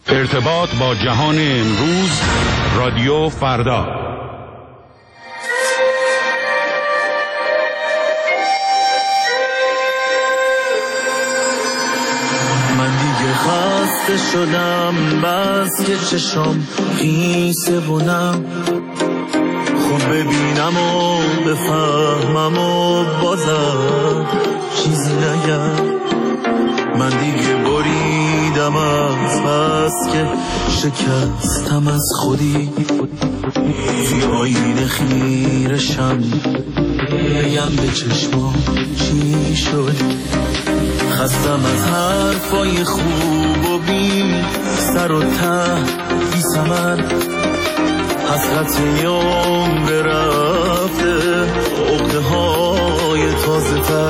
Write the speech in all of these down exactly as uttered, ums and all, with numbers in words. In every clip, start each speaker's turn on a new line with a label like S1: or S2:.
S1: ارتباط با جهان امروز، رادیو فردا.
S2: من دیگه خسته شدم، بس که چشم خیسه بونم، خوب ببینم و بفهمم و بازم چیزی نگم. من دیگه بریدم از بس که شکستم از خودی، توی آینه خیرشم بگم به چشمام چی شد. خستم از حرفای خوب و بی سر و ته بی ثمر، حسرت عمر رفته، عقده های تازه تر.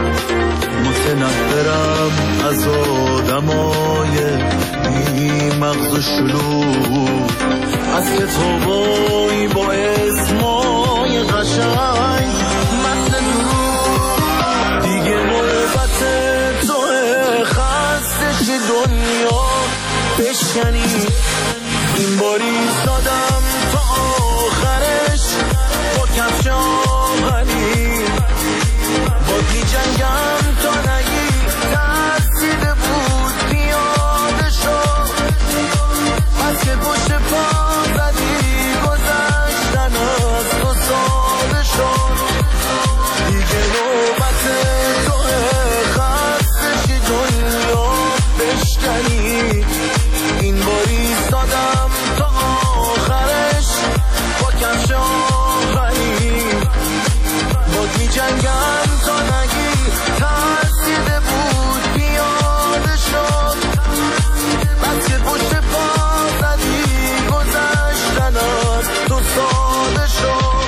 S2: متنفرم از آدمای بی مغز و شلوغ، از کتابای با اسمای قشنگ متن دروغ. دیگه نوبت توه خسته شی دنیا بشکنی، این باری ایستادم تا آخرش با کفش آهنی، با دی جنگم تا نگی ترسیده بود پیاده شد. پس که پشت پا زدی گذشتن از تو ساده شد. دیگه نوبت توه خسته شی دنیا بشکنی، این باری ایستادم تا آخرش با کفش آهنی، با دی جنگم تا نگی ترسیده بود پیاده شد. بس که پشت پا زدی گذشتن از تو ساده شد.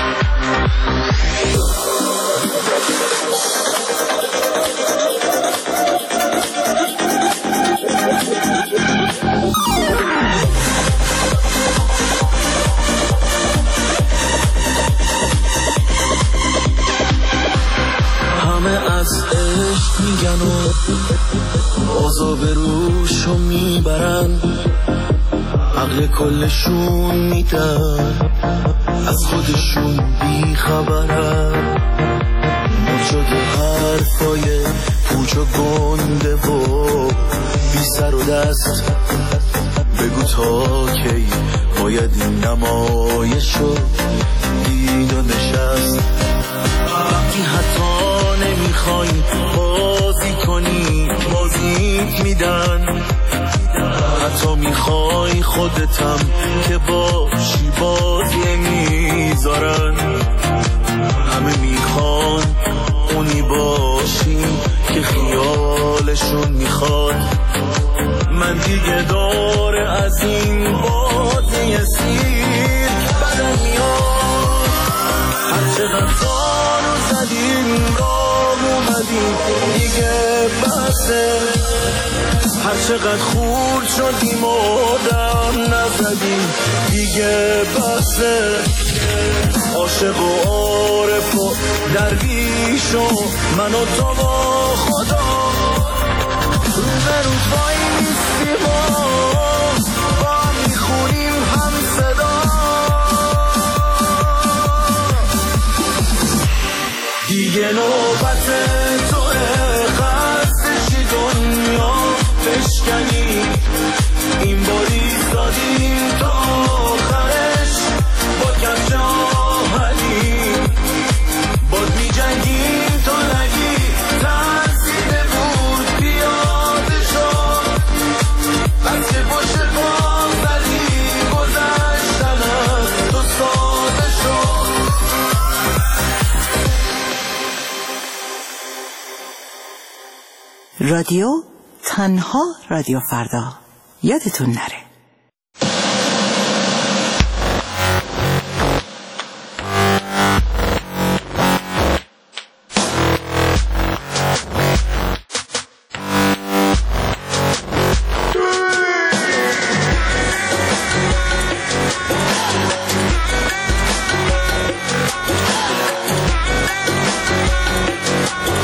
S2: همه از عشق میگن و عذاب روشو میبرن، عقل کلشون میدن، از خودشون بیخبرن. مد شده حرفای پوچ و گنده و بی سر و دست، بگو تا کی باید این نمایشو دید و نشست. وقتی حتی نمیخوای بازی کنی بازیت میدن، حتی میخوای خودتم که باشی بازی میذارن. همه میخوان اونی باشی که خیالشون میخواد. من دیگه داره از این بازی سیر بدن میاد. هر چقدر زارو زدیم راه اومدیم دیگه بسه، هر چقدر خورد شدیم و دم نزدیم دیگه بسه. عاشق و عارف و درویش و من و تو با خدا رو به رو بایستیم و با هم میخونیم هم صدا. دیگه نوبت توه خسته شی دنیا بشکنی، این باری ایستادیم تا آخرش با کفش آهنی، باد می جنگیم تا نگی ترسیده بود پیاده شد. بس که پشت پا زدی گذشتن از تو ساده شد.
S3: رادیو تنها رادیو فردا، یادتون نره.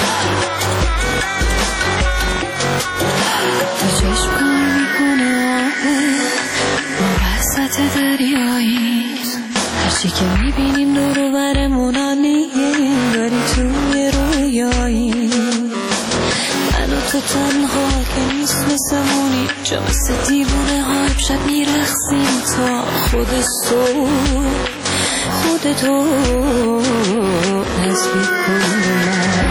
S4: چشم کار میکنه دریاییست، هرچی که میبینیم دور و برمون آنیم، داری توی رویایی من و تو تنها که نیست مثلمونی، چه مثل دیوونه ها امشب میرخصیم تا خود صبح خودتو نزدیک کن به من.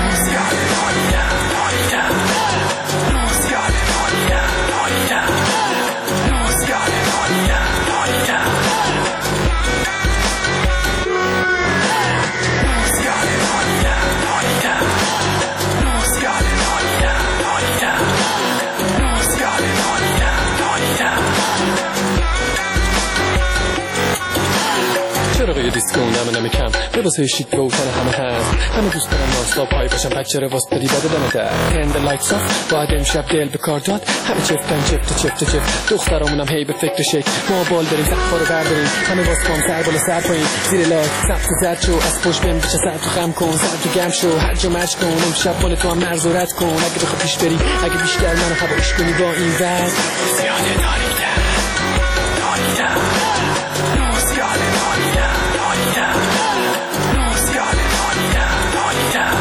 S5: چراغ دیسکو نمه نمه کم لباسه شیک روشن همه هست، همه دوست دارم نانستاپ پای باشم، پک چرا واس بدی بده دمه در هند لایتس آف باید امشب دل به کار داد، همه چفتن چفت چفت چفت دخترامونم هی به فکر شک، ما بال داریم سقفا رو برداریم، همه واس کام سر بالا سر پایین زیر لاک سبز زد شو، از پشت بهم بچه سر تو خم کن، سر تو گم شو، هر جا مرج کن، امشب مال تو هم مرز و رد کن، اگه بخوا پیش بری اگه بیشتر منو هوایش کنی با این وز زیاده داریدم داریدم زیاده داریدم داریدم زیاده داریدم داریدم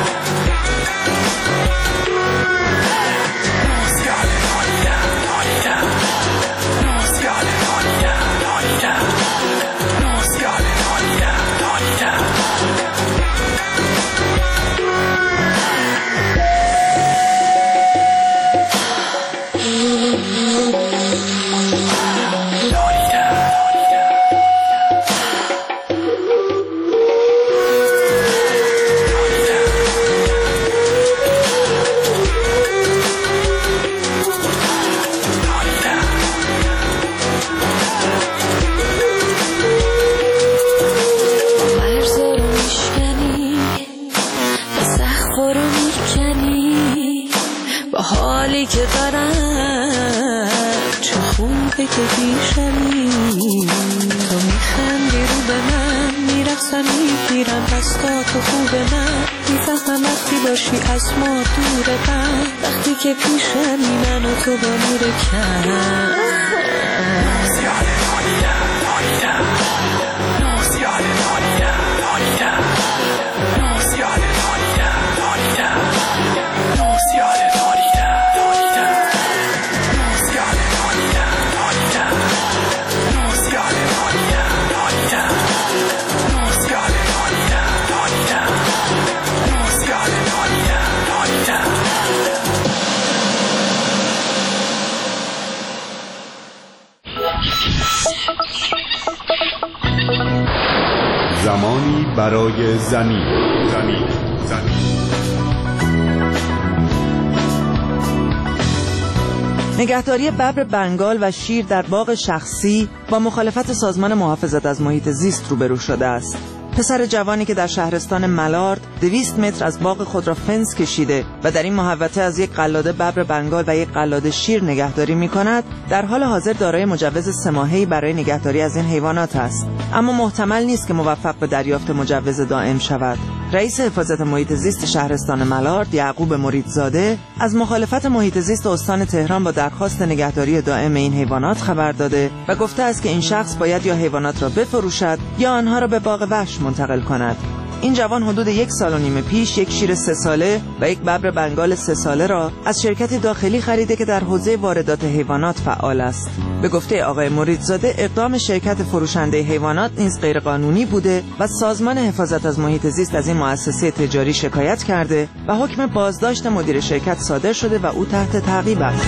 S5: زیاده داریدم داریدم زیاده داریدم داریدم زیاده داریدم داریدم. حالی که دارم چه خوبه که پیشمی، تو میخندی رو به من، میرقصم میگیرم دستاتو خوب من، میفهمم وقتی باشی از ما دور من، وقتی که پیشمی من و تو با نور کم زیاده داریدم داریدم زیاده داریدم داریدم زیاده داریدم داریدم زیاده
S1: زمانی برای زمین زمین زمین
S3: نگهداری ببر بنگال و شیر در باغ شخصی با مخالفت سازمان محافظت از محیط زیست روبرو شده است. پسر جوانی که در شهرستان ملارد دویست متر از باغ خود را فنس کشیده و در این محوطه از یک قلاده ببر بنگال و یک قلاده شیر نگهداری می کند، در حال حاضر دارای مجوز سه ماهه‌ای برای نگهداری از این حیوانات است، اما محتمل نیست که موفق به دریافت مجوز دائم شود. رئیس حفاظت محیط زیست شهرستان ملارد یعقوب مریدزاده از مخالفت محیط زیست استان تهران با درخواست نگهداری دائم این حیوانات خبر داده و گفته است که این شخص باید یا حیوانات را بفروشد یا آنها را به باغ وحش منتقل کند. این جوان حدود یک سال و نیم پیش یک شیر سه ساله و یک ببر بنگال سه ساله را از شرکتی داخلی خریده که در حوزه واردات حیوانات فعال است. به گفته آقای مریدزاده اقدام شرکت فروشنده حیوانات نیز غیرقانونی بوده و سازمان حفاظت از محیط زیست از این مؤسسه تجاری شکایت کرده و حکم بازداشت مدیر شرکت صادر شده و او تحت تعقیب است.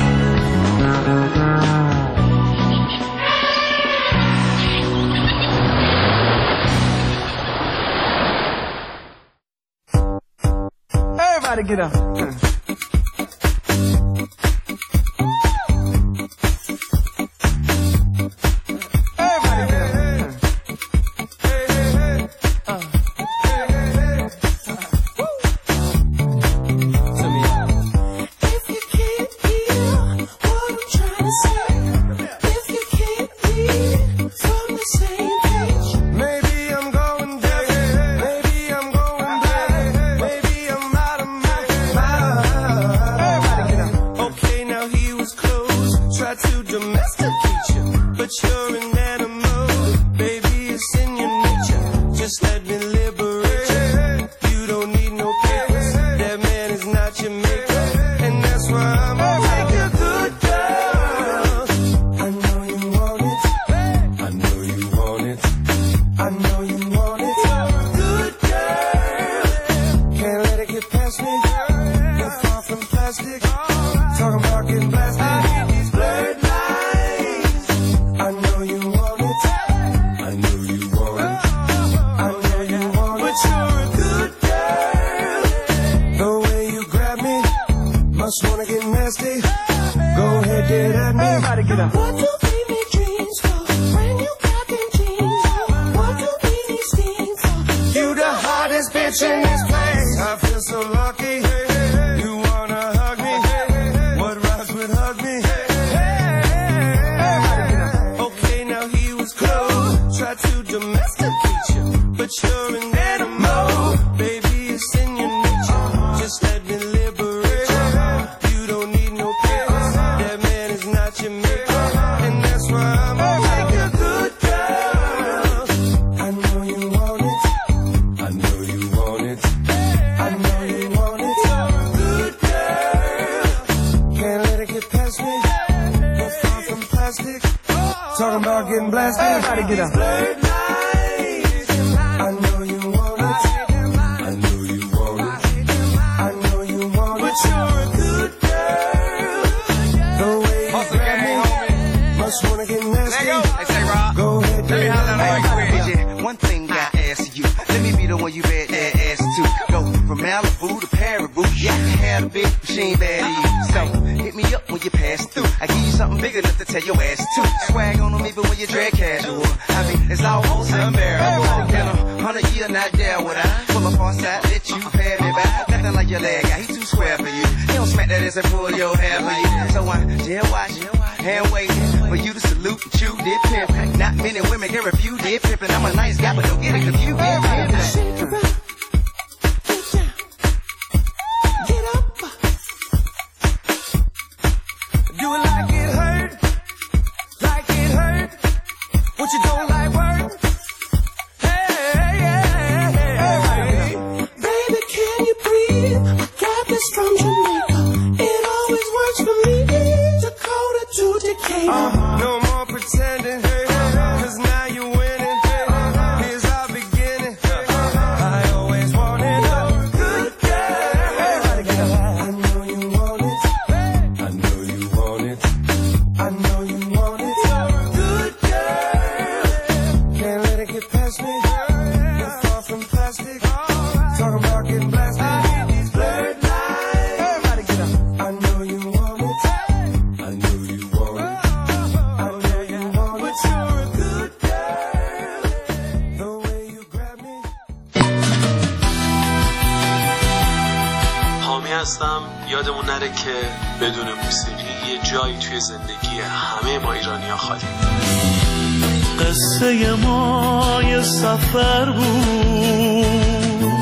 S6: Everybody get up.
S2: To domesticate you, but you're an animal.
S6: Everybody get up.
S2: What do baby dreams for? Brand new cotton jeans. What do baby schemes for? You the hottest bitch in this place. I feel so lucky. You wanna hug me? What rhymes with hug me? Okay, now he was close. Tried to domesticate you, but you're an animal. Baby, it's in your nature. Just let me liberate you. You don't need no papers. That man is not your maker, and that's why I'm like a good girl. I know you want it. I know you want it. I know you want it. Good girl. Can't let it get past me. We're far from plastic. Talking about getting blasted.
S6: Everybody get up.
S2: I know you want it. I know you want it. I know you want it. But you're a good girl. The way you grab me, must wanna get nasty.
S7: Hey, say Rob.
S2: Go ahead,
S7: Let me holler
S2: baby.
S7: like quick. Yeah, one thing I ask you. Let me be the one you bet that ass to. Go from Malibu to Paribu. Yeah, I had a big machine bad to you. So hit me up when you pass through. I give you something big enough to tell your ass to. Swag on them even when you drag casual. I mean, it's almost unbearable. In a hundred year, not there would I pull up on side, let you pay me back. Nothing like your leg guy, he too square for you. He don't smack that ass and pull your hair for you. So I jail watch, hand waiting for you to salute and chew did pimp. Not many women can refuse did pimpin'. I'm a nice guy, but don't get it confused.
S2: Shake it up. Get down. Get up. Do it like it hurt. Like it hurt. What you don't like work? Hey, hey, hey, hey. Baby, can you breathe? I got this from Jamaica. It always works for me. Dakota to Decatur. Uh, no more pretending. Cause now you're winning. Here's our beginning. I always wanted a good girl. I know you want it. I know you want it. I know you want it. Good girl. Can't let it get past me. You're far from plastic. Talking about getting blasted. These blurred lines.
S6: Everybody get up.
S2: I know you want it. I know you want it. I know you want it. But you're a good girl. The way you grab me.
S8: حامی هستم. یادمون نره که بدون موسیقی یه جایی توی زندگی همه ما ایرانی‌ها خالی.
S2: قصه ما یه سفر بود،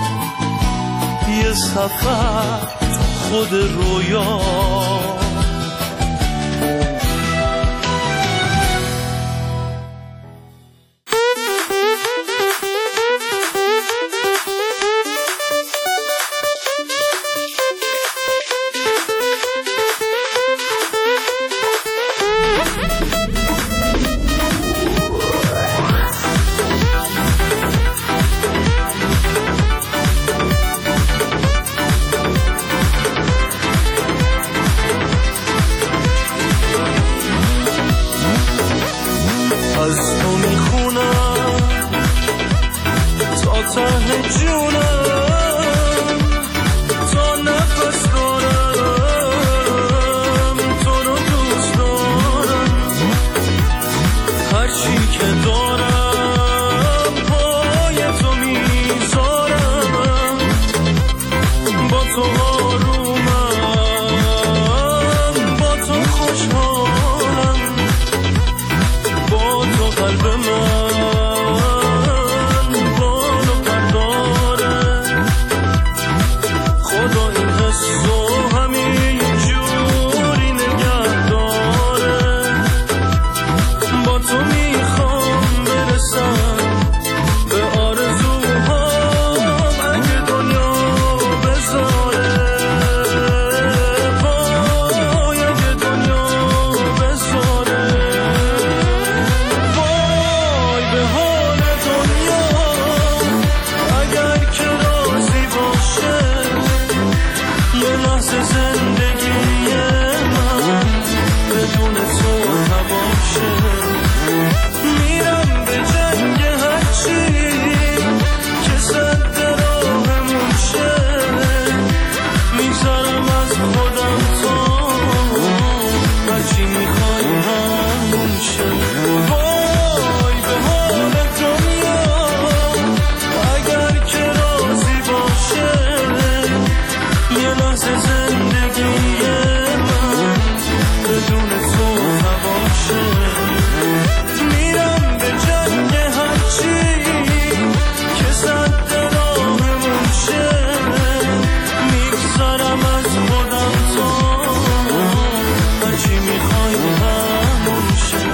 S2: یه سفر خود رویا. از تو میخونم تا ته جونم، تا نفس دارم تو رو دوست دارم. هرچی که دارم پای تو میذارم. با تو آرومم، با تو خوشحالم. با تو قلب من بانو پرداره. خدا این حسو همین جوری نگه داره. با تو میخوام برسم به آرزوهام. اگه دنیا بذاره وای، اگه دنیا بذاره وای به حال دنیا. اگر که راضی باشه یه لحظه زندگی من بدون تو نباشه. میرم به جنگ هرچی که صد راهمون شه. میذارم از خودم تا هرچی میخوام باشه میرم به جنگ هرچی که صد راهمون شه میگذارم از خودم تا هرچی میخوای همون شه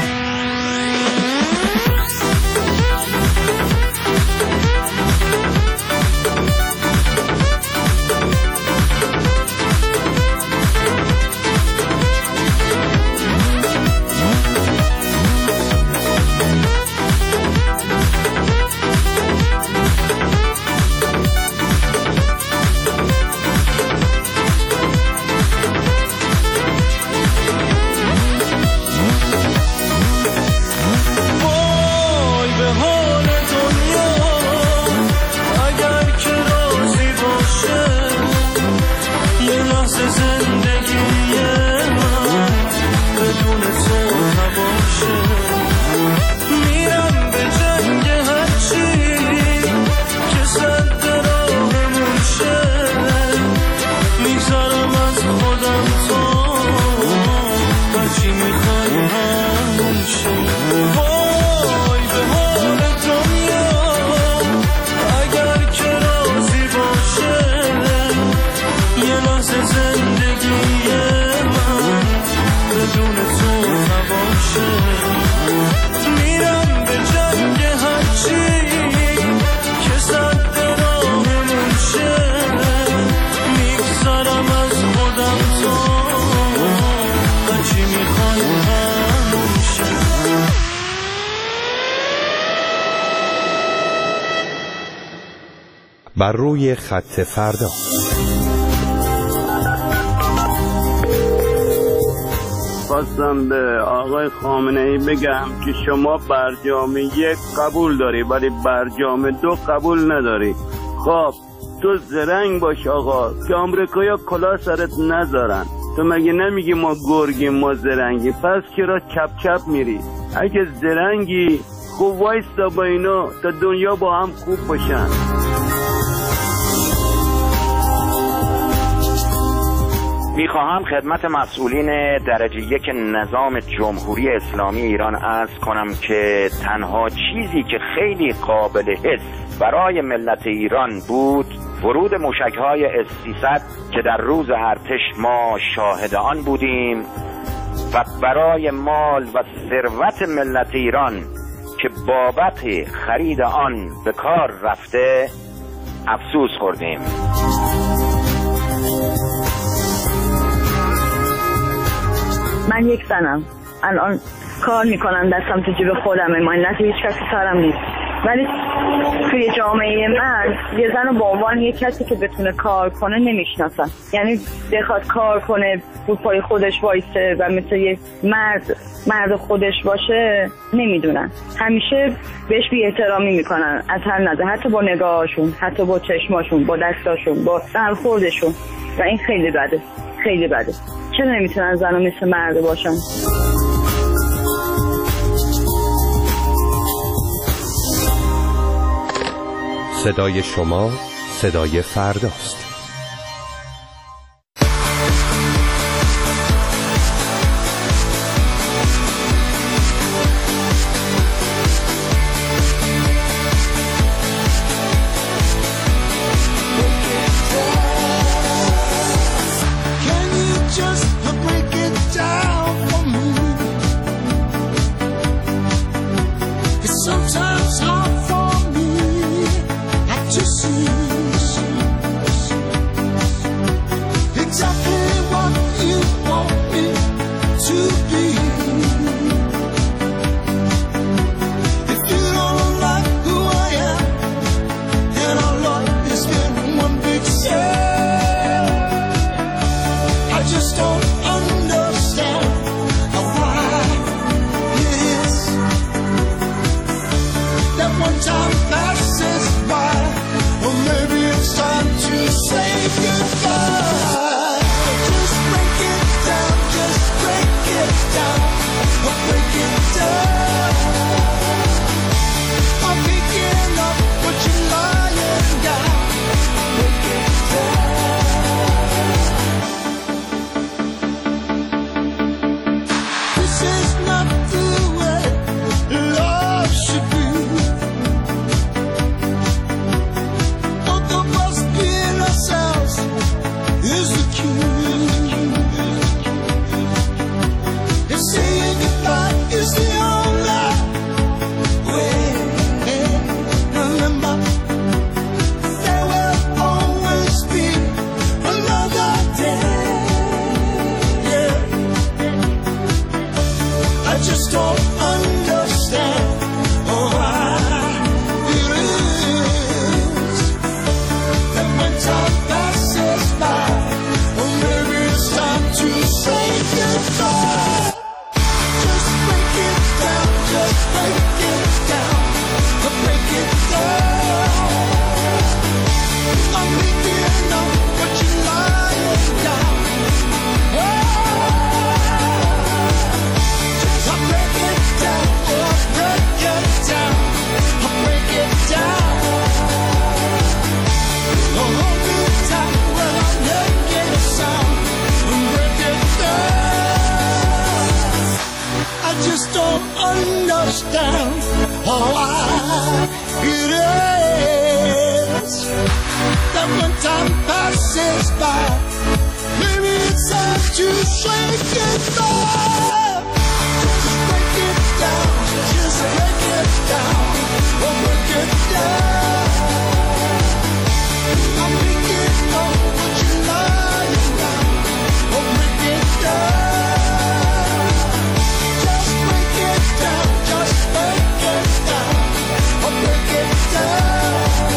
S9: بر روی خط فردا.
S10: خواستم به آقای خامنه‌ای بگم که شما برجام یک قبول داری ولی برجام دو قبول نداری. خب تو زرنگ باش آقا که آمریکایا کلا سرت نذارن. تو مگه نمیگی ما گرگیم ما زرنگی؟ پس چرا چپ چپ میری؟ اگه زرنگی خوب وایستا با اینا تا دنیا با هم خوب باشن.
S11: میخواهم خدمت مسئولین درجه یک نظام جمهوری اسلامی ایران عرض کنم که تنها چیزی که خیلی قابل حس برای ملت ایران بود ورود موشک‌های اس سیصد که در روز ارتش ما شاهد آن بودیم و برای مال و ثروت ملت ایران که بابت خرید آن به کار رفته افسوس خوردیم.
S12: من یک زنم الان کار میکنم، دستم تو جیب خودمه، ماینت هیچ کسی سرم نیست، ولی توی جامعه من یه زن با عنوان یک کسی که بتونه کار کنه نمیشناسن. یعنی بخواد کار کنه رو پای خودش وایسه و مثل یه مرد مرد خودش باشه نمیدونن، همیشه بهش بی احترامی میکنن از هر نظر، حتی با نگاهاشون، حتی با چشماشون، با دستاشون، با برخوردشون، و این خیلی بده، خیلی بده. چرا نمیتونن زنها مثل مرد باشن؟
S9: صدای شما صدای فرداست.
S2: Sometimes hard for me to see understand how I it is that when time passes by, maybe it's time to shake it off. Break it down, just break it down, oh break it down. I'm thinking of what you're lying down, oh break it down. Just break it down, just break it down, oh break it down.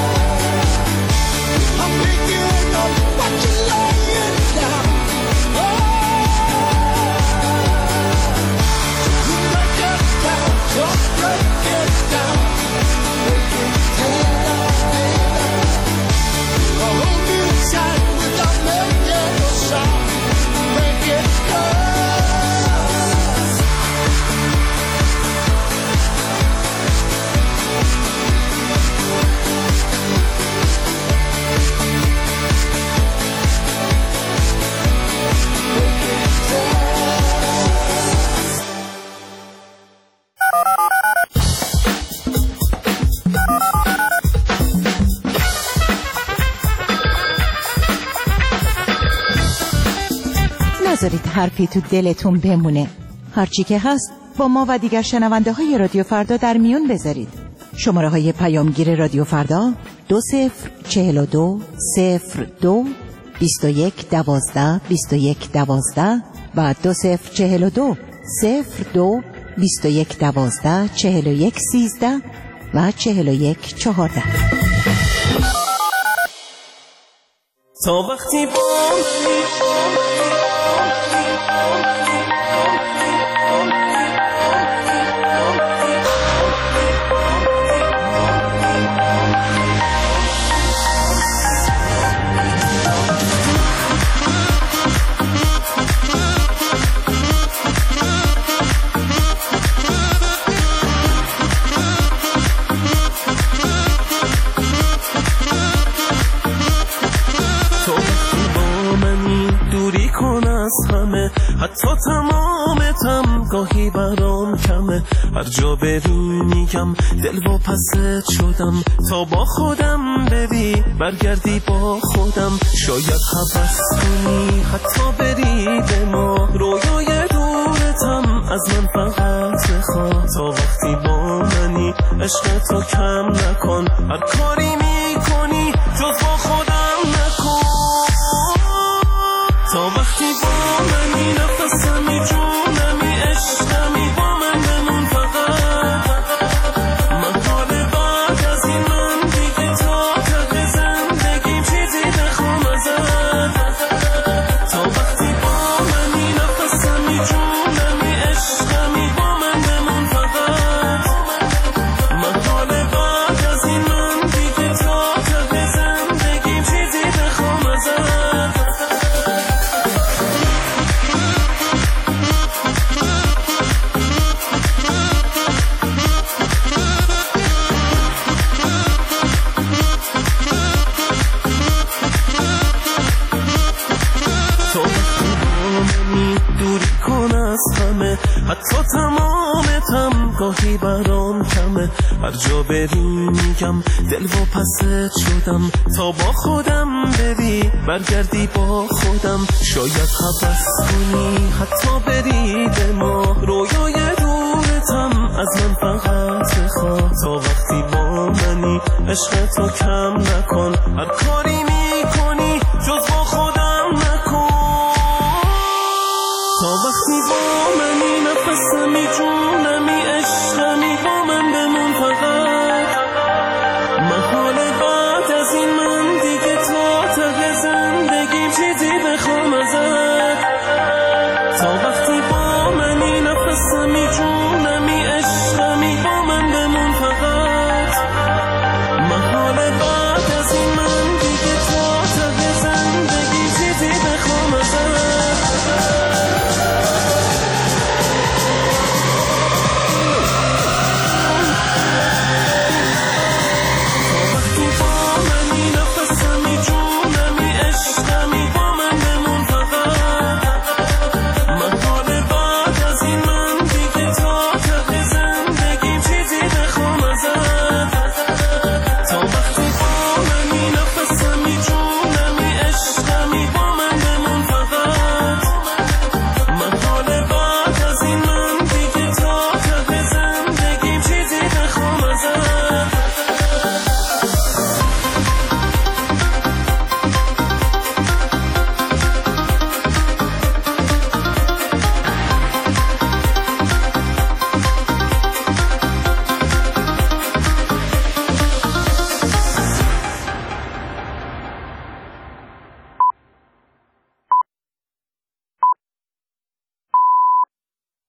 S2: I'm thinking of what you're lying down, oh. You break it down, just break it down, break it down. I'll hold you tight without making a sound, break it down.
S13: نذارید حرفی تو دلتون بمونه. هرچی که هست با ما و دیگر شنونده های رادیو فردا در میون بذارید. شماره های پیامگیر رادیو فردا دو صفر چهل و دو صفر دو بیست و یک دوازده بیست و یک دوازده و دو صفر چهل و دو صفر دو بیست و یک دوازده چهل و یک سیزده و چهل و یک چهارده.
S2: تا وقتی با حتی تمامتم گاهی برام کمه، هر جا بری میگم دل و پست شدم، تا با خودم بری برگردی با خودم، شاید حبس کنی حتی بری به ما، رویای دورتم از من فقط بخواه، تا وقتی با منی عشق تو کم نکن، هر کاری میکنی جز با خودم نکن، تا وقتی با منی نفسمی جونمی عشقمی با من بمون فقط، من حال بعد از این من دیگه تا ته زندگیم چیزی بخوام ازت، تا وقتی با منی نفسمی جونمی عشقمی با من بمون فقط، من حال بعد از این من دیگه تا ته زندگیم چیزی بخوام ازت. حتی تمامتم گاهی برام کمه، هر جا بری میگم دل و پست شدم، تا با خودم بری برگردی با خودم، شاید حبس کنی حتی بری به ما، رویای دورتم از من فقط بخواه، تا وقتی با منی عشق تو کم نکن، هر کاری میکنی جز با خودم نکن، تا وقتی با منی نفسمی جون